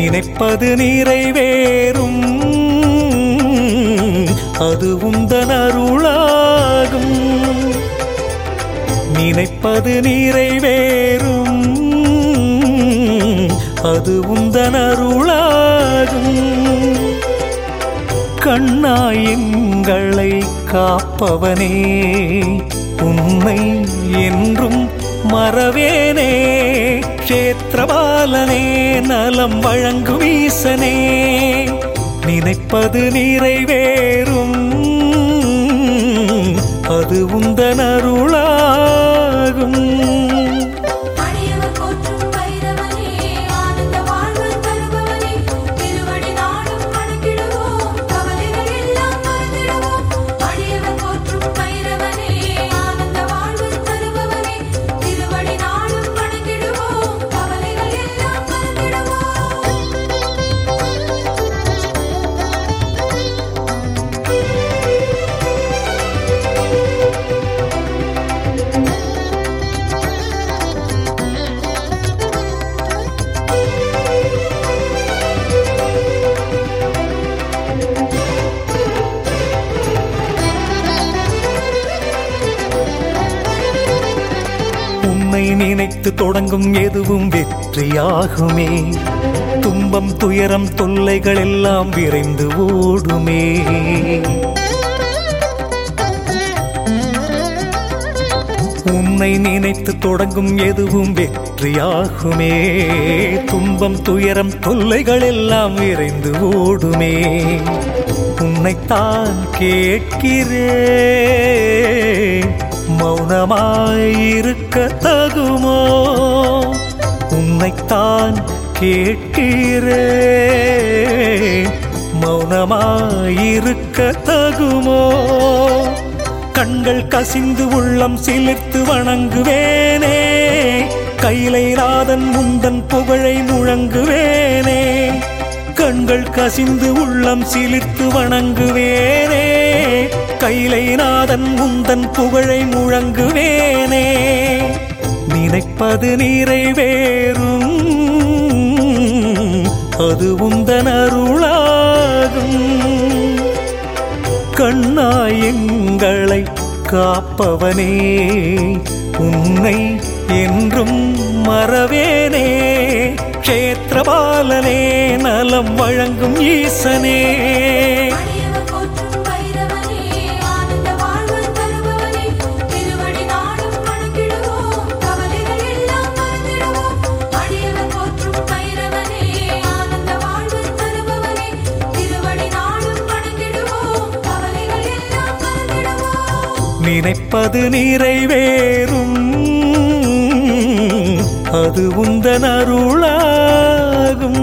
நினைப்பது நிறைவேறும், அது உந்தன் அருளாகும். நினைப்பது நிறைவேறும், அது உந்தன் அருளாகும். கண்ணாய் எங்களை காப்பவனே, உன்னை என்றும் மறவேனே. க்ஷேத்திரபாலனே, நலம் வழங்கும் ஈசனே, நினைப்பது நிறைவேறும், அது உந்தன் அருளாகும். நினைத்து தொடங்கும் எதுவும் வெற்றியாகுமே. துன்பம் துயரம் தொல்லைகள் எல்லாம் விரைந்து ஓடுமே. உன்னை நினைத்து தொடங்கும் எதுவும் வெற்றியாகுமே. துன்பம் துயரம் தொல்லைகள் எல்லாம் விரைந்து ஓடுமே. உன்னைத்தான் கேட்கிறேன், மௌனமாயிருக்க தகுமோ? உன்னைத்தான் கேட்கிறேன், மௌனமாயிருக்க தகுமோ? கண்கள் கசிந்து உள்ளம் சிலிர்த்து வணங்குவேனே. கைலைநாதன் முந்தன் புகழை முழங்குவேனே. கண்கள் கசிந்து உள்ளம் சிலிர்த்து வணங்குவேனே. கைலைநாதன் முந்தன் புகழை முழங்குவேனே. நினைப்பது நிறைவேறும், அது உந்தன் அருளாகும். கண்ணாய் எங்களை காப்பவனே, உன்னை என்றும் மறவேனே. க்ஷேத்திரபாலனே, நலம் வழங்கும் ஈசனே, நினைப்பது நிறைவேறும், அது உந்தன் அருளாகும்.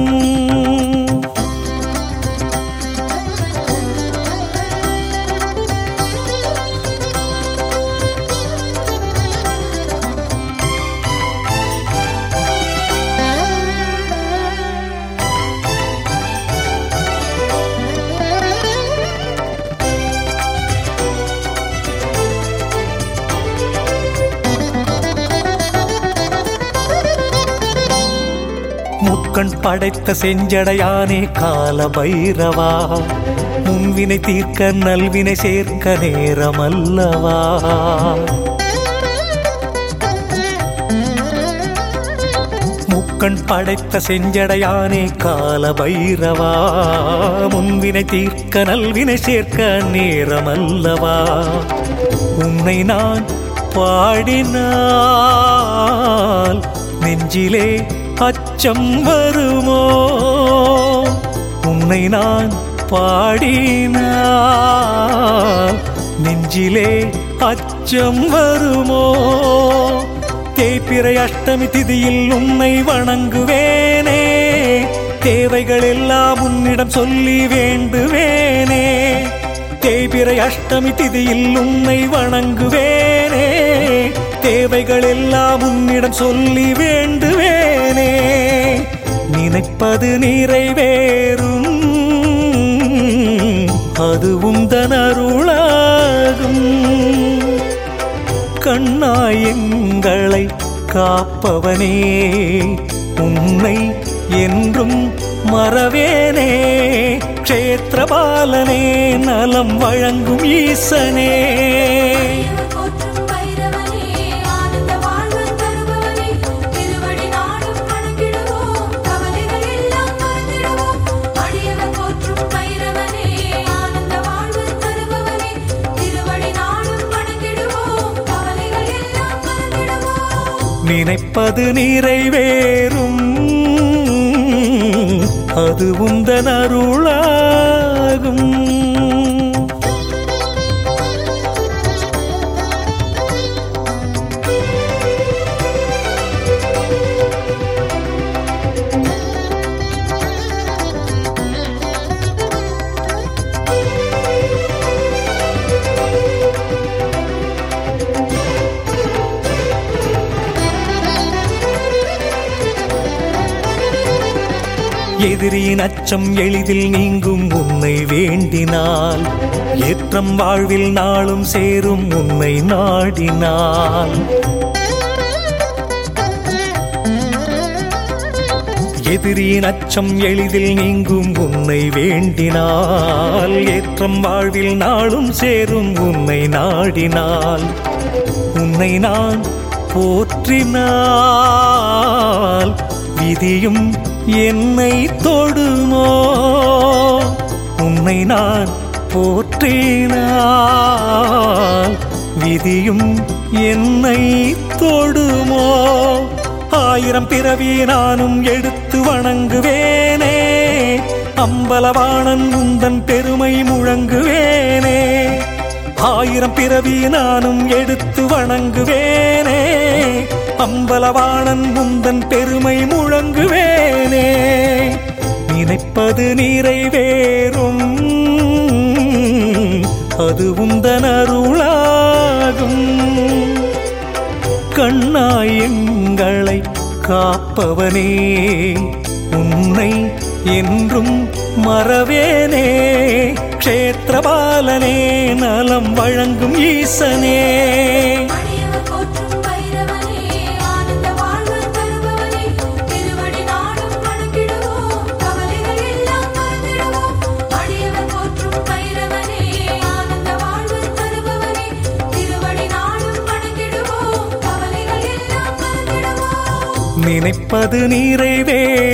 முக்கண் படைத்த செஞ்சடையானே கால பைரவா, முன்வினை தீர்க்க நல்வினை சேர்க்க நேரமல்லவா? முக்கண் படைத்த செஞ்சடையானே கால பைரவா, முன்வினை தீர்க்க நல்வினை சேர்க்க நேரமல்லவா? உன்னை நான் பாடினால் நெஞ்சிலே அச்சம் வருமோ? உன்னை நான் பாடினால் நெஞ்சிலே அச்சம் வருமோ? தேய்பிறை அஷ்டமி திதியில் உன்னை வணங்குவேனே. தேவைகள் எல்லாம் உன்னிடம் சொல்லி வேண்டுவேனே. தேய்பிறை அஷ்டமி திதியில் உன்னை வணங்குவேனே. தேவைகள் எல்லாம் உன்னிடம் சொல்லி வேண்டுவேனே. நினைப்பது நிறைவேறும், அது உந்தன் அருளாகும். கண்ணாய் எங்களை காப்பவனே, உன்னை என்றும் மறவேனே. க்ஷேத்திரபாலனே நலம் வழங்கும் ஈசனே. நினைப்பது நிறைவேறும் அது உந்தன் அருளாகும். எதிரியின் அச்சம் எளிதில் நீங்கும் உன்னை வேண்டினால், ஏற்றம் வாழ்வில் நாளும் சேரும் உன்னை நாடினால். எதிரியின் அச்சம் எளிதில் நீங்கும் உன்னை வேண்டினால், ஏற்றம் வாழ்வில் நாளும் சேரும் உன்னை நாடினால். உன்னை நான் போற்றினால் விதியும் என்னை தொடுமோ? உன்னை நான் போற்றினால் விதியும் என்னை தொடுமோ? 1000 பிறவி நானும் எடுத்து வணங்குவேனே, அம்பலவாணன் உந்தன் பெருமை முழங்குவேனே. 1000 பிறவி நானும் எடுத்து வணங்குவேனே, அம்பலவாணன் உந்தன் பெருமை முழங்குவேனே. நினைப்பது நிறைவேறும் அது உந்தன் அருளாகும். கண்ணாய் எங்களை காப்பவனே, உன்னை என்றும் மறவேனே. க்ஷேத்திரபாலனே நலம் வழங்கும் ஈசனே. நினைப்பது நிறைவேறும்